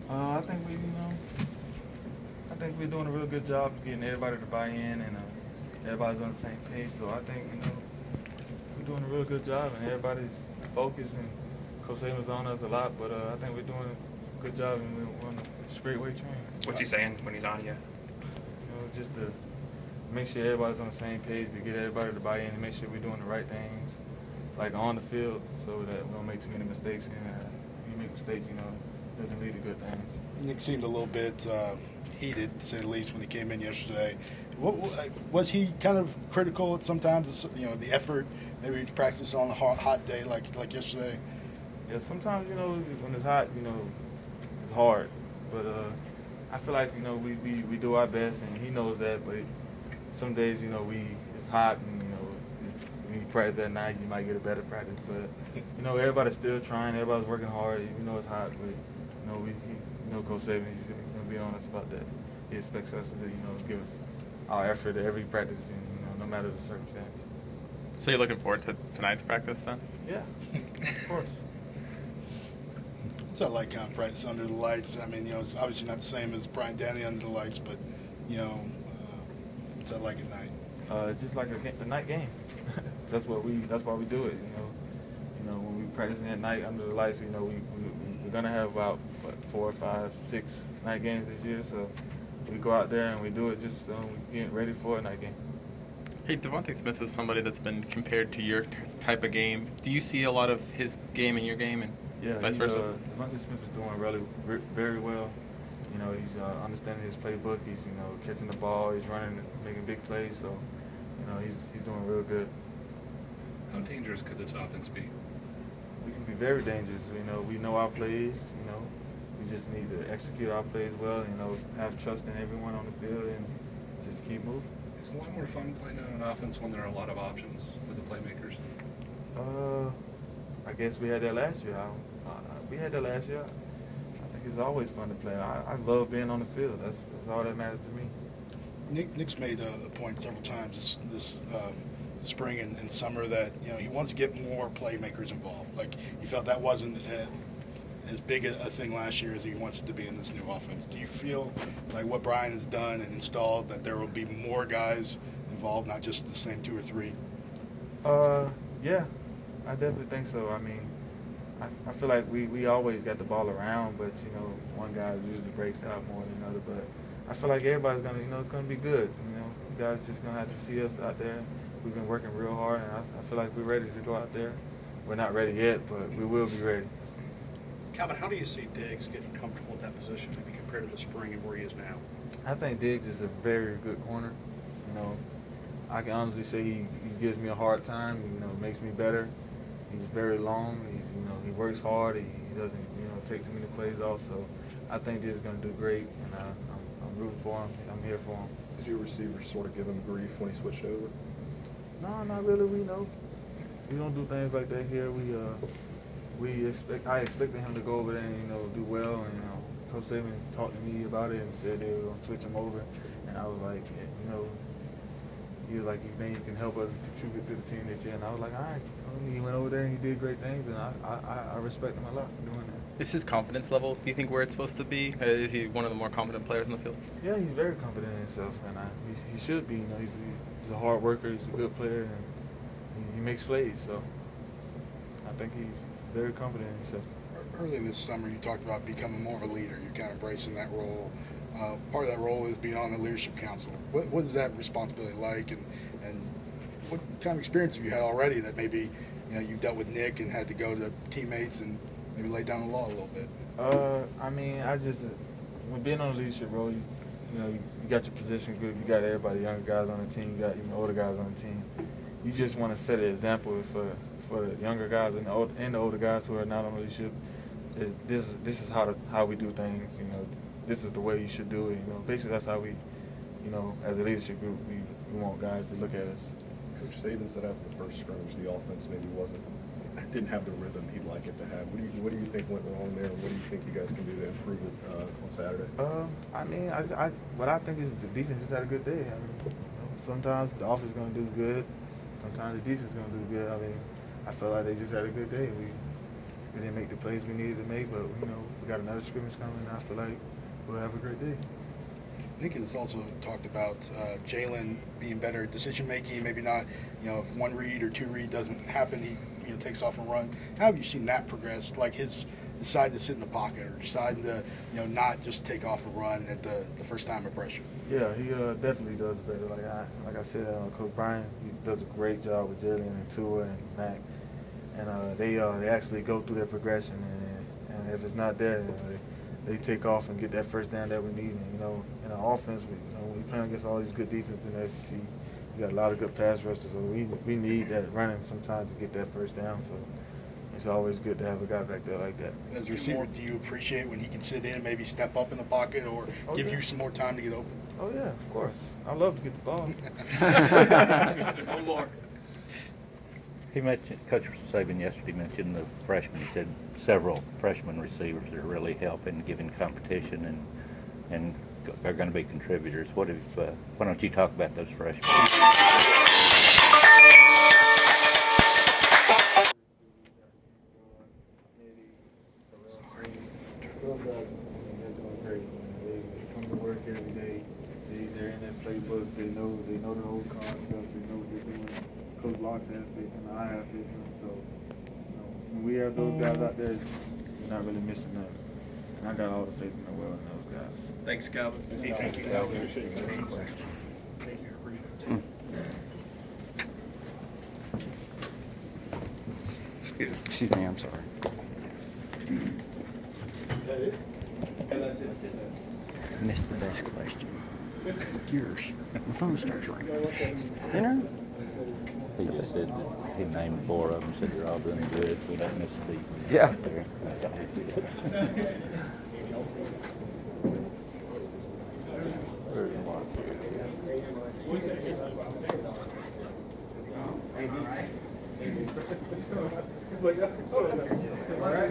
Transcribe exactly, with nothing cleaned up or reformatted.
Uh, I think we, you know, I think we're doing a real good job of getting everybody to buy in and uh, everybody's on the same page. So I think, you know, we're doing a real good job and everybody's focused and Coach Saban's on us a lot. But uh, I think we're doing a good job and we're on a straightway train. What's he saying when he's on you? You know, just to make sure everybody's on the same page, to get everybody to buy in and make sure we're doing the right things, like on the field, so that we don't make too many mistakes. And uh, when you make mistakes, you know, it doesn't lead to good things. Nick seemed a little bit uh, heated, to say the least, when he came in yesterday. What, what, was he kind of critical at sometimes? You know, the effort. Maybe he's practiced on a hot, hot day like like yesterday. Yeah, sometimes you know when it's hot, you know, it's hard. But uh, I feel like you know we, we, we do our best, and he knows that. But some days, you know, we it's hot, and you know, if, when you practice at night, you might get a better practice. But you know, everybody's still trying. Everybody's working hard. You know, it's hot, but you know, we he, you know, Coach Saban, he's gonna be honest about that. He expects us to you know give our effort at every practice, and you know, no matter the circumstance. So you're looking forward to tonight's practice then? Yeah, of course. What's that like, kind of practice under the lights? I mean, you know, it's obviously not the same as Brian Danny under the lights, but you know, uh, what's that like at night? Uh, it's just like a, a night game. that's what we. That's why we do it. You know. You know, when we practicing at night under the lights, you know, we, we we're gonna have about what four, five, six night games this year. So we go out there and we do it just so we get ready for a night game. Hey, Devontae Smith is somebody that's been compared to your t- type of game. Do you see a lot of his game in your game and Yeah, vice he's versa? uh Devontae Smith is doing really very well. You know, he's uh, understanding his playbook. He's you know catching the ball. He's running, making big plays. So you know he's he's doing real good. How dangerous could this offense be? We can be very dangerous. You know, we know our plays. You know, we just need to execute our plays well. You know, have trust in everyone on the field and just keep moving. It's a lot more fun playing in an offense when there are a lot of options with the playmakers. Uh, I guess we had that last year. I, uh, we had that last year. I think it's always fun to play. I, I love being on the field. That's, that's all that matters to me. Nick, Nick's made a, a point several times this, this um, spring and, and summer that you know he wants to get more playmakers involved. Like he felt that wasn't uh, as big a, a thing last year as he wants it to be in this new offense. Do you feel like what Brian has done and installed that there will be more guys involved, not just the same two or three? Uh, yeah, I definitely think so. I mean, I, I feel like we, we always got the ball around, but you know, one guy usually breaks out more than another. But I feel like everybody's gonna, you know, it's gonna be good. You know, you guys just gonna have to see us out there. We've been working real hard, and I, I feel like we're ready to go out there. We're not ready yet, but we will be ready. Calvin, how do you see Diggs getting comfortable at that position, maybe compared to the spring and where he is now? I think Diggs is a very good corner. You know, I can honestly say he, he gives me a hard time. You know, makes me better. He's very long. He's you know he works hard. He, he doesn't you know take too many plays off. So I think Diggs is gonna do great, and I, I'm I'm rooting for him. I'm here for him. Did your receivers sort of give him grief when he switched over? No, not really. We know we don't do things like that here. We uh we expect I expected him to go over there and you know do well, and you know Coach Saban talked to me about it and said they were gonna switch him over, and I was like, yeah, you know, he was like, you think he can help us contribute to the team this year? And I was like, all right. He went over there and he did great things, and I, I, I respect him a lot for doing that. Is his confidence level, do you think, where it's supposed to be? Uh, is he one of the more confident players in the field? Yeah, he's very confident in himself, and I, he, he should be. You know, he's, he's a hard worker. He's a good player, and he, he makes plays. So I think he's very confident in himself. Early this summer, you talked about becoming more of a leader. You're kind of embracing that role. Uh, part of that role is being on the leadership council. What, what is that responsibility like, and and what kind of experience have you had already that maybe you know you've dealt with Nick and had to go to teammates and maybe lay down the law a little bit? Uh, I mean, I just when being on a leadership role, you you know, you, you got your position group, you got everybody, younger guys on the team, you got even older guys on the team. You just want to set an example for for the younger guys and the old, and the older guys who are not on leadership. Is this is this is how to, how we do things. You know, this is the way you should do it. You know, basically that's how we, you know, as a leadership group, we, we want guys to look at us. Coach Saban said after the first scrimmage the offense maybe wasn't didn't have the rhythm he'd like it to have. What do you what do you think went wrong there, and what do you think you guys can do to improve it uh, on Saturday? Um, I mean, I, I what I think is the defense just had a good day. I mean, you know, sometimes the offense is gonna do good, sometimes the defense is gonna do good. I mean, I felt like they just had a good day. We we didn't make the plays we needed to make, but you know we got another scrimmage coming, and I feel like we'll have a great day. Nick has also talked about uh, Jalen being better at decision making. Maybe not, you know, if one read or two read doesn't happen, he you know takes off and run. How have you seen that progress? Like his decide to sit in the pocket or deciding to you know not just take off and run at the, the first time of pressure. Yeah, he uh, definitely does better. Like I like I said, uh, Coach Brian he does a great job with Jalen and Tua and Mac, and uh, they uh, they actually go through their progression, and, and if it's not there, you know, they, they take off and get that first down that we need. And you know, in our offense, we you know we playing against all these good defenses in the S E C. We got a lot of good pass rushers, so we we need that running sometimes to get that first down. So it's always good to have a guy back there like that. As a receiver, do you appreciate when he can sit in, maybe step up in the pocket, or oh, give yeah. you some more time to get open? Oh yeah, of course. I love to get the ball. One more. He mentioned, Coach Saban yesterday mentioned the freshmen. He said several freshman receivers are really helping, giving competition, and and are going to be contributors. What if? Uh, why don't you talk about those freshmen? Those guys, they're doing great. They, they come to work every day. They, they're in that playbook. They know they know the old car stuff. They know what they're doing. Coach Locke has faith in them. I have faith in them. So, you know, when we have those guys out there, we're not really missing nothing. And I got all the faith in the world in those guys. Thanks, Calvin. Hey, thank you. Thank you. Appreciate it. Excuse me, I'm sorry. Missed the best question. Yours. My phone starts ringing. Dinner? He just said that he named four of them. Said they're all doing good. We don't miss a beat. Yeah. There. That's all he said. Where's Mark?